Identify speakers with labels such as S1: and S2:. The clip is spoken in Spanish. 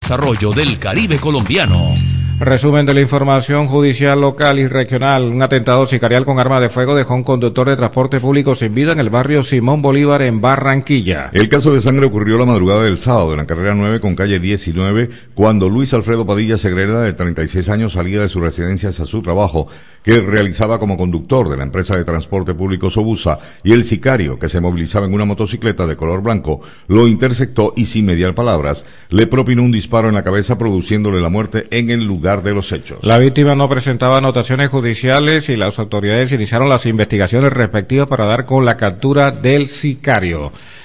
S1: desarrollo del Caribe colombiano.
S2: Resumen de la información judicial local y regional. Un atentado sicarial con arma de fuego dejó a un conductor de transporte público sin vida en el barrio Simón Bolívar en Barranquilla.
S3: El caso de sangre ocurrió la madrugada del sábado en la carrera 9 con calle 19, cuando Luis Alfredo Padilla Segreda, de 36 años, salía de su residencia hacia su trabajo, que realizaba como conductor de la empresa de transporte público Sobusa, y el sicario, que se movilizaba en una motocicleta de color blanco, lo interceptó y, sin mediar palabras, le propinó un disparo en la cabeza, produciéndole la muerte en el lugar de los hechos.
S2: La víctima no presentaba anotaciones judiciales y las autoridades iniciaron las investigaciones respectivas para dar con la captura del sicario.